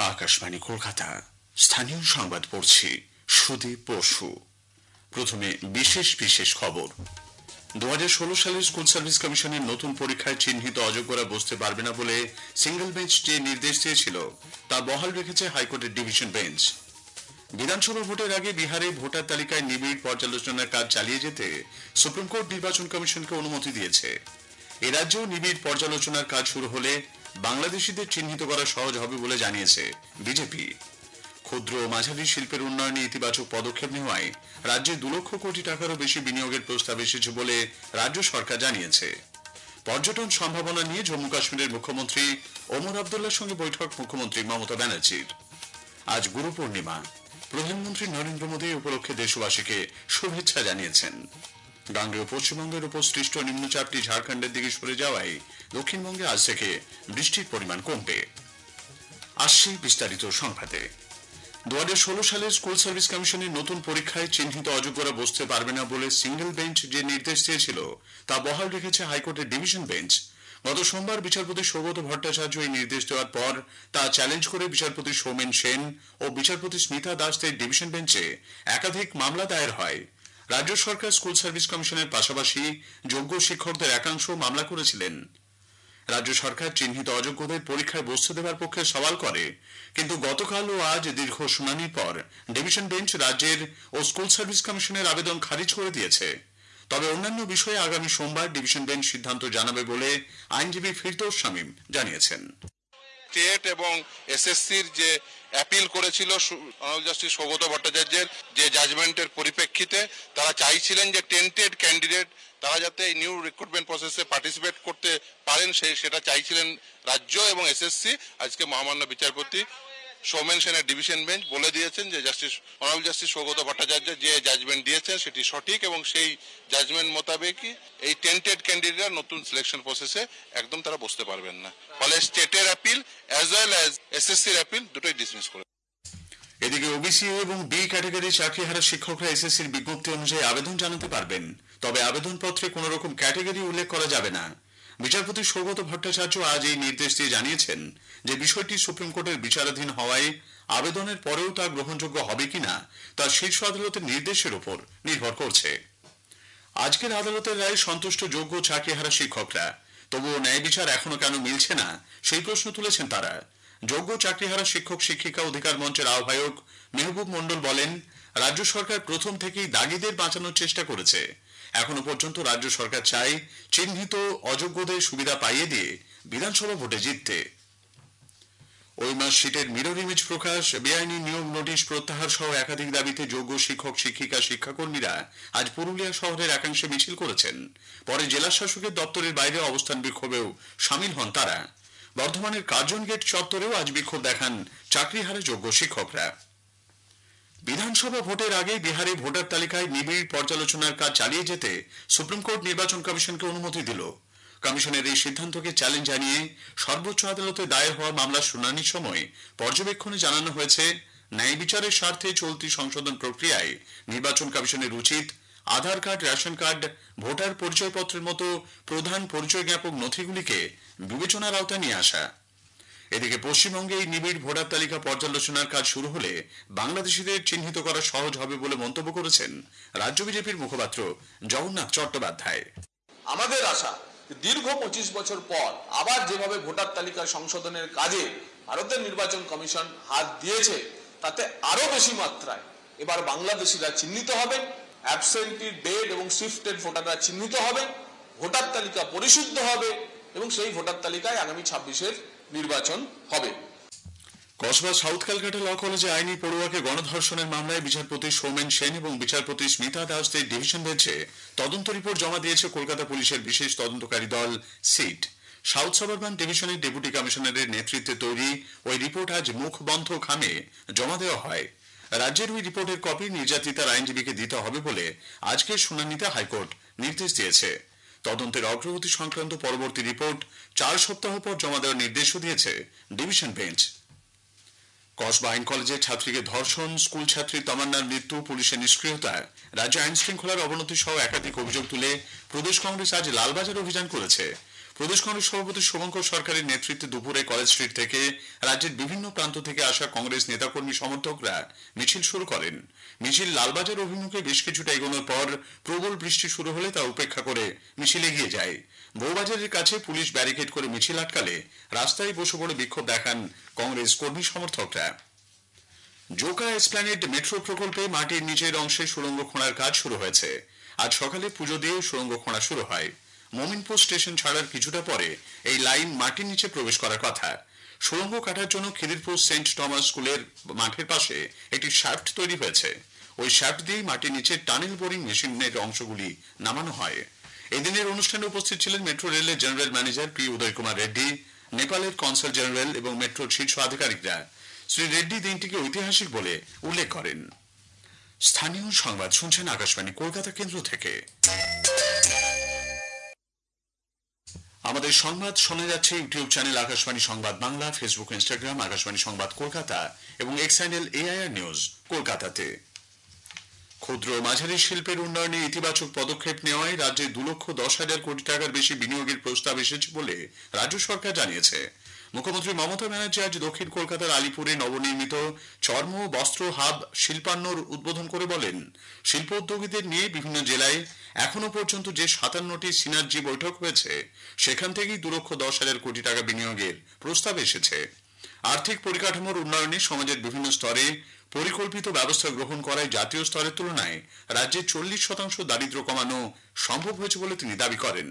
আকাশবাণী কলকাতা স্থানীয় সংবাদ পড়ছি সুদীপ বসু। প্রথমে বিশেষ বিশেষ খবর। 2016 সালের স্কুল সার্ভিস কমিশনের নতুন পরীক্ষায় চিহ্নিত অযোগ্যরা বসতে পারবে না বলে সিঙ্গেল বেঞ্চ যে নির্দেশ দিয়েছিল তা বহাল রেখেছে হাইকোর্টের ডিভিশন বেঞ্চ। বিধানসভা ভোটের আগে বিহারে ভোটার তালিকায় নিবিড় পর্যালোচনার কাজ চালিয়ে যেতে সুপ্রিম কোর্ট নির্বাচন কমিশনকে অনুমতি দিয়েছে। এ রাজ্যেও নিবিড় পর্যালোচনার কাজ শুরু হলে বাংলাদেশিদের চিহ্নিত করা সহজ হবে বলে জানিয়েছে বিজেপি। ক্ষুদ্র ও মাঝারি শিল্পের উন্নয়নে ইতিবাচক পদক্ষেপ নেওয়ায় রাজ্যে 2 লক্ষ কোটি টাকারও বেশি বিনিয়োগের প্রস্তাব এসেছে বলে রাজ্য সরকার জানিয়েছে। পর্যটন সম্ভাবনা নিয়ে জম্মু কাশ্মীরের মুখ্যমন্ত্রী ওমর আবদুল্লাহর সঙ্গে বৈঠক মুখ্যমন্ত্রী মমতা ব্যানার্জির। আজ গুরু পূর্ণিমা। প্রধানমন্ত্রী নরেন্দ্র মোদী উপলক্ষে দেশবাসীকে শুভেচ্ছা জানিয়েছেন। গাঙ্গেয় পশ্চিমবঙ্গের উপর সৃষ্ট নিম্নচাপটি ঝাড়খণ্ডের দিকে সরে যাওয়ায় দক্ষিণবঙ্গে আজ থেকে বৃষ্টির পরিমাণ কমবে। আসছি বিস্তারিত সংবাদে। 2016 সালের স্কুল সার্ভিস কমিশনের নতুন পরীক্ষায় চিহ্নিত অযোগ্যরা বসতে পারবে না বলে সিঙ্গেল বেঞ্চ যে নির্দেশ দিয়েছিল তা বহাল রেখেছে হাইকোর্টের ডিভিশন বেঞ্চ। গত সোমবার বিচারপতি সৌগত ভট্টাচার্য এই নির্দেশ দেওয়ার পর তা চ্যালেঞ্জ করে বিচারপতি সৌমেন সেন ও বিচারপতি স্মিতা দাসদের ডিভিশন বেঞ্চে একাধিক মামলা দায়ের হয়। রাজ্য সরকার স্কুল সার্ভিস কমিশনের পাশাপাশি যোগ্য শিক্ষকদের একাংশ মামলা করেছিলেন। রাজ্য সরকার চিহ্নিত অযোগ্যদের পরীক্ষায় বসতে দেওয়ার পক্ষে সওয়াল করে, কিন্তু গতকাল ও আজ দীর্ঘ শুনানির পর ডিভিশন বেঞ্চ রাজ্যের ও স্কুল সার্ভিস কমিশনের আবেদন খারিজ করে দিয়েছে। তবে অন্যান্য বিষয়ে আগামী সোমবার ডিভিশন বেঞ্চ সিদ্ধান্ত জানাবে বলে আইনজীবী ফিরদৌস শামীম জানিয়েছেন। স্টেট এবং এসএসসির যে অ্যাপিল করেছিল অনারেবল জাস্টিস সৌগত ভট্টাচার্যের যে জাজমেন্টের পরিপ্রেক্ষিতে তারা চাইছিলেন যে টেন্টেড ক্যান্ডিডেট তারা যাতে এই নিউ রিক্রুটমেন্ট প্রসেসে পার্টিসিপেট করতে পারেন সেটা চাইছিলেন রাজ্য এবং এসএসসি। আজকে মহামান্য বিচারপতি সৌমেন সেনের ডিভিশন বেঞ্চ বলে দিয়েছেন যে অনারেবল জাস্টিস সৌগত ভট্টাচার্য যে জাজমেন্ট দিয়েছেন সেটি সঠিক এবং সেই জাজমেন্ট মোতাবেকই এই টেন্টেড ক্যান্ডিডেটরা নতুন সিলেকশন প্রসেসে একদম তারা বসতে পারবেন না। ফলে স্টেটের অ্যাপিল অ্যাজ ওয়েল অ্যাজ এসএসসির অ্যাপিল দুটোই ডিসমিস করে। এদিকে ওবিসি এবং বি ক্যাটাগরি চাকরিহারা শিক্ষকরা এসএসসির বিজ্ঞপ্তি অনুযায়ী আবেদন জানাতে পারবেন, তবে আবেদনপত্রে কোন রকম ক্যাটাগরি উল্লেখ করা যাবে না। বিচারপতি সৌগত ভট্টাচার্য আজ এই নির্দেশ দিয়ে জানিয়েছেন যে বিষয়টি সুপ্রিম কোর্টের বিচারাধীন হওয়ায় আবেদনের পরেও তা গ্রহণযোগ্য হবে কিনা তা শীর্ষ আদালতের নির্দেশের উপর নির্ভর করছে। আজকের আদালতের রায়ে সন্তুষ্ট যোগ্য চাকরিহারা শিক্ষকরা, তবুও ন্যায় বিচার এখনো কেন মিলছে না সেই প্রশ্ন তুলেছেন তারা। যোগ্য চাকরিহারা শিক্ষক শিক্ষিকা অধিকার মঞ্চের আহ্বায়ক মেহবুব মন্ডল বলেন, রাজ্য সরকার প্রথম থেকেই দাগীদের বাঁচানোর চেষ্টা করেছে। এখনো পর্যন্ত রাজ্য সরকার চায় চিহ্নিত অযোগ্যদের সুবিধা পাইয়ে দিয়ে বিধানসভা ভোটে জিততে। ওই মাস সিটের মিরর ইমেজ প্রকাশ, বেআইনি নিয়োগ নোটিশ প্রত্যাহার সহ একাধিক দাবিতে যোগ্য শিক্ষক শিক্ষিকা শিক্ষাকর্মীরা আজ পুরুলিয়া শহরের একাংশে মিছিল করেছেন। পরে জেলা শাসকের দপ্তরের বাইরে অবস্থান বিক্ষোভেও সামিল হন তারা। বর্ধমানের কার্জন গেট চত্বরেও আজ বিক্ষোভ দেখান চাকরিহারা যোগ্য শিক্ষকরা। বিধানসভা ভোটের আগে বিহারে ভোটার তালিকায় নিবিড় পর্যালোচনার কাজ চালিয়ে যেতে সুপ্রিম কোর্ট নির্বাচন কমিশনকে অনুমতি দিল। কমিশনের এই সিদ্ধান্তকে চ্যালেঞ্জ জানিয়ে সর্বোচ্চ আদালতে দায়ের হওয়া মামলার শুনানির সময় পর্যবেক্ষণে জানানো হয়েছে, ন্যায় বিচারের স্বার্থে চলতি সংশোধন প্রক্রিয়ায় নির্বাচন কমিশনের উচিত Aadhaar card, ration card, voter পরিচয়পত্রের মতো প্রধান পরিচয় জ্ঞাপক নথিগুলিকে বিবেচনার আওতায় নিয়ে আসা। এদিকে পশ্চিমবঙ্গে এই নিবিড় ভোটার তালিকা পর্যালোচনার কাজ শুরু হলে বাংলাদেশিদের চিহ্নিত করা সহজ হবে বলে মন্তব্য করেছেন রাজ্য বিজেপির মুখপাত্র জগন্নাথ চট্টোপাধ্যায়। আমাদের আশা দীর্ঘ 25 বছর পর আবার যেভাবে ভোটার তালিকা সংশোধনের কাজে ভারতের নির্বাচন কমিশন হাত দিয়েছে তাতে আরো বেশি মাত্রায় এবার বাংলাদেশিরা চিহ্নিত হবেন, অ্যাবসেন্টি, ডেড এবং শিফটেড ভোটাররা চিহ্নিত হবেন, ভোটার তালিকা পরিশুদ্ধ হবে এবং সেই ভোটার তালিকায় আগামী 26-এর নির্বাচন হবে। কসবা সাউথ ক্যালকাটা ল কলেজে আইনি পড়ুয়াকে গণধর্ষণের মামলায় বিচারপতি সৌমেন সেন এবং বিচারপতি স্মিতা দাসদের ডিভিশন বেঞ্চে তদন্ত রিপোর্ট জমা দিয়েছে কলকাতা পুলিশের বিশেষ তদন্তকারী দল সিট। সাউথ সাবারবান ডিভিশনের ডেপুটি কমিশনারের নেতৃত্বে তৈরি ওই রিপোর্ট আজ মুখ বন্ধ খামে জমা দেওয়া হয়। রাজ্যের ওই রিপোর্টের কপি নির্যাতিতার আইনজীবীকে দিতে হবে বলে আজকের শুনানিতে হাইকোর্ট নির্দেশ দিয়েছে। তদন্তের অগ্রগতি সংক্রান্ত পরবর্তী রিপোর্ট 4 সপ্তাহ পর জমা দেওয়ার নির্দেশও দিয়েছে ডিভিশন বেঞ্চ। কসবা আইন কলেজের ছাত্রীকে ধর্ষণ, স্কুল ছাত্রী তমান্নার মৃত্যু, পুলিশের নিষ্ক্রিয়তা, রাজ্যে আইন শৃঙ্খলার অবনতি সহ একাধিক অভিযোগ তুলে প্রদেশ কংগ্রেস আজ লালবাজার অভিযান করেছে। প্রদেশ কংগ্রেস সভাপতি শুভঙ্কর সরকারের নেতৃত্বে দুপুরে কলেজ স্ট্রিট থেকে রাজ্যের বিভিন্ন প্রান্ত থেকে আসা কংগ্রেস নেতাকর্মী সমর্থকরা মিছিল শুরু করেন। মিছিল লালবাজার অভিমুখে বেশ কিছুটা এগোনোর পর প্রবল বৃষ্টি শুরু হলে তা উপেক্ষা করে মিছিল এগিয়ে যায়। বউবাজারের কাছে পুলিশ ব্যারিকেড করে মিছিল আটকালে রাস্তায় বসে পড়ে বিক্ষোভ দেখান কংগ্রেস কর্মী সমর্থকরা। জোকা এসপ্ল্যানেড মেট্রো প্রকল্পে মাটির নিচের অংশে সুড়ঙ্গ খোঁড়ার কাজ শুরু হয়েছে। আজ সকালে পুজো দিয়ে সুড়ঙ্গ খোঁড়া শুরু হয়। মোমিনপুর স্টেশন ছাড়ার কিছুটা পরে এই লাইন মাটির নিচে প্রবেশ করার কথা। সুড়ঙ্গ কাটার জন্য খিদিরপুর সেন্ট টমাস স্কুলের মাঠের পাশে একটি শ্যাফট তৈরি হয়েছে। ওই শ্যাফট দিয়েই মাটির নিচে টানেল বোরিং মেশিনের অংশগুলি নামানো হয়। এদিনের অনুষ্ঠানে উপস্থিত ছিলেন মেট্রো রেলের general manager P Uday Kumar Reddy, নেপালের কনসাল জেনারেল এবং মেট্রোর শীর্ষ আধিকারিকরা। শ্রী রেড্ডি দিনটিকে ঐতিহাসিক বলে উল্লেখ করেন। স্থানীয় সংবাদ শুনছেন আকাশবাণী কলকাতা কেন্দ্র থেকে। আমাদের সংবাদ শোনা যাচ্ছে ইউটিউব চ্যানেল আকাশবাণী সংবাদ বাংলা, ফেসবুক, ইনস্টাগ্রাম আকাশবাণী সংবাদ কলকাতা এবং এক্স হ্যান্ডেল এআইআর নিউজ কলকাতাতে। ক্ষুদ্র মাঝারি শিল্পের উন্নয়নে ইতিবাচক পদক্ষেপ নেওয়ায় রাজ্যে 2,10,000 কোটি টাকার বেশি বিনিয়োগের প্রস্তাব এসেছে বলে রাজ্য সরকার জানিয়েছে। মুখ্যমন্ত্রী মমতা ব্যানার্জি আজ দক্ষিণ কলকাতার আলিপুরে নবনির্মিত চর্ম বস্ত্র হাব শিল্পান্নর উদ্বোধন করে বলেন, শিল্প উদ্যোগীদের নিয়ে বিভিন্ন জেলায় এখনো পর্যন্ত যে 57টি সিনার্জি বৈঠক হয়েছে সেখান থেকেই 2,10,000 কোটি টাকা বিনিয়োগের প্রস্তাব এসেছে। আর্থিক পরিকাঠামোর উন্নয়নে সমাজের বিভিন্ন স্তরে পরিকল্পিত ব্যবস্থা গ্রহণ করায় জাতীয় স্তরের তুলনায় রাজ্যে 40% দারিদ্র্য কমানো সম্ভব হয়েছে বলে তিনি দাবি করেন।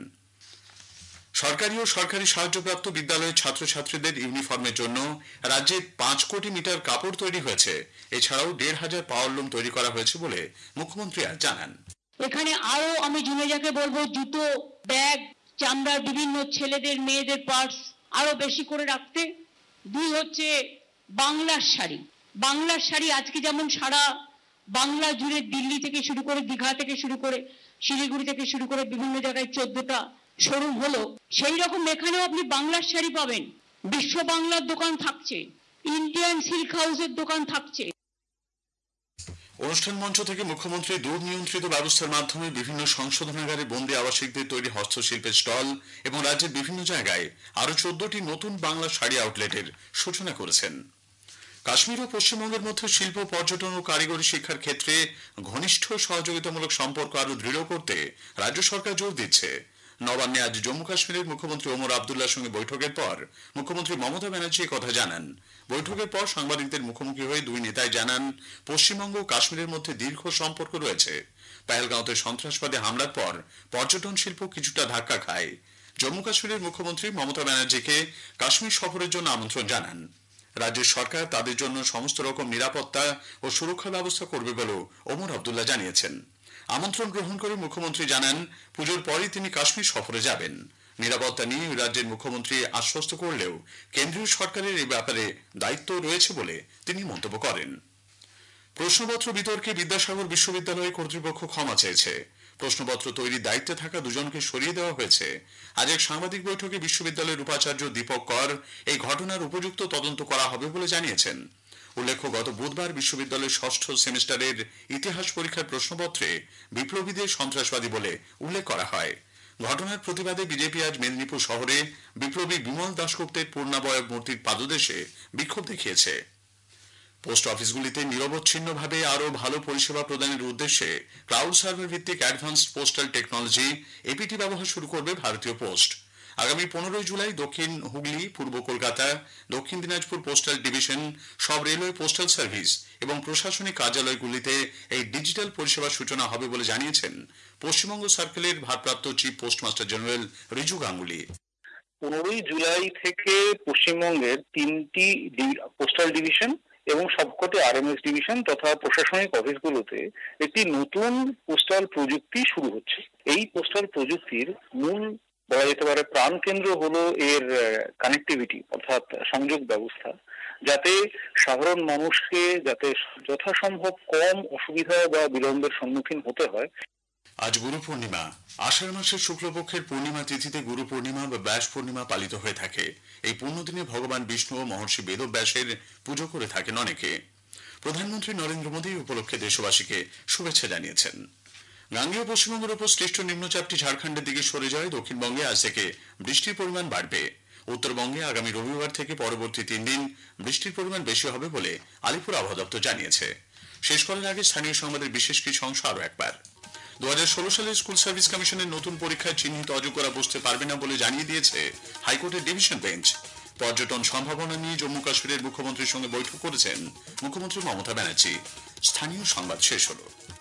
সরকারি ও সরকারি সাহায্যপ্রাপ্ত বিদ্যালয়ের ছাত্রছাত্রীদের ইউনিফর্মের জন্য রাজ্যে 5 কোটি মিটার কাপড় তৈরি হয়েছে। এছাড়াও 1,500 পাওয়ারলুম তৈরি করা হয়েছে বলে মুখ্যমন্ত্রী আজ জানান। এখানে আরো আমি জুনেজাকে বলবো জুতো, ব্যাগ, চামড়ার বিভিন্ন ছেলেদের মেয়েদের পার্টস আরো বেশি করে রাখতে। 2 হচ্ছে বাংলার শাড়ি। বাংলার শাড়ি আজকে যেমন সারা বাংলা জুড়ে দিল্লি থেকে শুরু করে দীঘা থেকে শুরু করে শিলিগুড়ি থেকে শুরু করে বিভিন্ন জায়গায় 14টা শোরুম হলো, সেই রকম এখানেও আপনি বাংলার শাড়ি পাবেন। বিশ্ব বাংলার দোকান থাকছে, ইন্ডিয়ান সিল্ক হাউসের দোকান থাকছে। অনুষ্ঠান মঞ্চ থেকে মুখ্যমন্ত্রী দূর নিয়ন্ত্রিত ব্যবস্থার মাধ্যমে বিভিন্ন সংশোধনাগারে বন্দী আবাসিকদের তৈরি হস্তশিল্পের স্টল এবং রাজ্যের বিভিন্ন জায়গায় আরো 14টি নতুন বাংলা শাড়ি আউটলেটের সূচনা করেছেন। কাশ্মীর ও পশ্চিমবঙ্গের মধ্যে শিল্প, পর্যটন ও কারিগরি শিক্ষার ক্ষেত্রে ঘনিষ্ঠ সহযোগিতামূলক সম্পর্ক আরো দৃঢ় করতে রাজ্য সরকার জোর দিচ্ছে। নবান্নে আজ জম্মু কাশ্মীরের মুখ্যমন্ত্রী ওমর আবদুল্লাহর সঙ্গে বৈঠকের পর মুখ্যমন্ত্রী মমতা ব্যানার্জি কথা জানান। বৈঠকের পর সাংবাদিকদের মুখোমুখি হয়ে দুই নেতাই জানান, পশ্চিমবঙ্গ ও কাশ্মীরের মধ্যে দীর্ঘ সম্পর্ক রয়েছে। পেহেলগাঁওতে সন্ত্রাসবাদী হামলার পর পর্যটন শিল্প কিছুটা ধাক্কা খায়। জম্মু কাশ্মীরের মুখ্যমন্ত্রী মমতা ব্যানার্জিকে কাশ্মীর সফরের জন্য আমন্ত্রণ জানান। রাজ্যের সরকার তাদের জন্য সমস্ত রকম নিরাপত্তা ও সুরক্ষা ব্যবস্থা করবে বলেও ওমর আবদুল্লাহ জানিয়েছেন। আমন্ত্রণ গ্রহণ করে মুখ্যমন্ত্রী জানান, পুজোর পরই তিনি কাশ্মীর সফরে যাবেন। নিরাপত্তা নিয়ে রাজ্যের মুখ্যমন্ত্রী আশ্বস্ত করলেও কেন্দ্রীয় সরকারের এই ব্যাপারে দায়িত্ব রয়েছে বলে তিনি মন্তব্য করেন। প্রশ্নপত্র বিতর্কে বিদ্যাসাগর বিশ্ববিদ্যালয় কর্তৃপক্ষ ক্ষমা চেয়েছে। প্রশ্নপত্র তৈরির দায়িত্বে থাকা দুজনকে সরিয়ে দেওয়া হয়েছে। আজ এক সাংবাদিক বৈঠকে বিশ্ববিদ্যালয়ের উপাচার্য দীপক কর এই ঘটনার উপযুক্ত তদন্ত করা হবে বলে জানিয়েছেন। উল্লেখ্য, গত বুধবার বিশ্ববিদ্যালয়ের 6ষ্ঠ সেমিস্টারের ইতিহাস পরীক্ষার প্রশ্নপত্রে বিপ্লবীদের সন্ত্রাসবাদী বলে উল্লেখ করা হয়। ঘটনার প্রতিবাদে বিজেপি আজ মেদিনীপুর শহরে বিপ্লবী বিমল দাশগুপ্তের পূর্ণাবয়ব মূর্তির পাদদেশে বিক্ষোভ দেখিয়েছে। পোস্ট অফিসগুলিতে নিরবচ্ছিন্নভাবে আরো ভালো পরিষেবা প্রদানের উদ্দেশ্যে ক্লাউড সার্ভার ভিত্তিক অ্যাডভান্সড পোস্টাল টেকনোলজি এপিটি ব্যবহার শুরু করবে ভারতীয় পোস্ট। আগামী 15 জুলাই দক্ষিণ হুগলি, পূর্ব কলকাতা, দক্ষিণ দিনাজপুর পোস্টাল ডিভিশন, সব রেলওয়ে পোস্টাল সার্ভিস এবং প্রশাসনিক কার্যালয়গুলিতে এই ডিজিটাল পরিষেবার সূচনা হবে বলে জানিয়েছেন পশ্চিমবঙ্গ সার্কেলের ভারপ্রাপ্ত chief postmaster general Riju Ganguly. 15 July থেকে পশ্চিমবঙ্গের 3টি পোস্টাল ডিভিশন এবং সবকটি আরএমএস ডিভিশন তথা প্রশাসনিক অফিসগুলোতে একটি নতুন পোস্টাল প্রযুক্তি শুরু হচ্ছে। এই পোস্টাল প্রযুক্তির মূল বলা যেতে পারে প্রাণকেন্দ্র হলো এর কানেক্টিভিটি অর্থাৎ সংযোগ ব্যবস্থা, যাতে সাধারণ মানুষকে যাতে যথাসম্ভব কম অসুবিধা বা বিলম্বের সম্মুখীন হতে হয়। আজ গুরু পূর্ণিমা। আষাঢ় মাসের শুক্লপক্ষের পূর্ণিমা তিথিতে গুরু পূর্ণিমা বা ব্যাস পূর্ণিমা পালিত হয়ে থাকে। এই পুণ্যদিনে ভগবান বিষ্ণু ও মহর্ষি বেদব্যাসের পুজো করে থাকেন অনেকে। প্রধানমন্ত্রী নরেন্দ্র মোদী উপলক্ষে দেশবাসীকে শুভেচ্ছা জানিয়েছেন। গাঙ্গেয় পশ্চিমবঙ্গের উপর সৃষ্ট নিম্নচাপটি ঝাড়খণ্ডের দিকে সরে যায়। দক্ষিণবঙ্গে আজ থেকে বৃষ্টির পরিমাণ বাড়বে। উত্তরবঙ্গে আগামী রবিবার থেকে পরবর্তী 3 দিন বৃষ্টির পরিমাণ বেশি হবে বলে আলিপুর আবহাওয়া দপ্তর জানিয়েছে। শেষ করার আগে স্থানীয় সংবাদের বিশেষ কিছু অংশ আরো একবার। 2016 সালে স্কুল সার্ভিস কমিশনের নতুন পরীক্ষায় চিহ্নিত অযোগ্যরা বসতে পারবে না বলে জানিয়ে দিয়েছে হাইকোর্টের ডিভিশন বেঞ্চ। পর্যটন সম্ভাবনা নিয়ে জম্মু কাশ্মীরের মুখ্যমন্ত্রীর সঙ্গে বৈঠক করেছেন মুখ্যমন্ত্রী মমতা ব্যানার্জি। স্থানীয় সংবাদ শেষ হলো।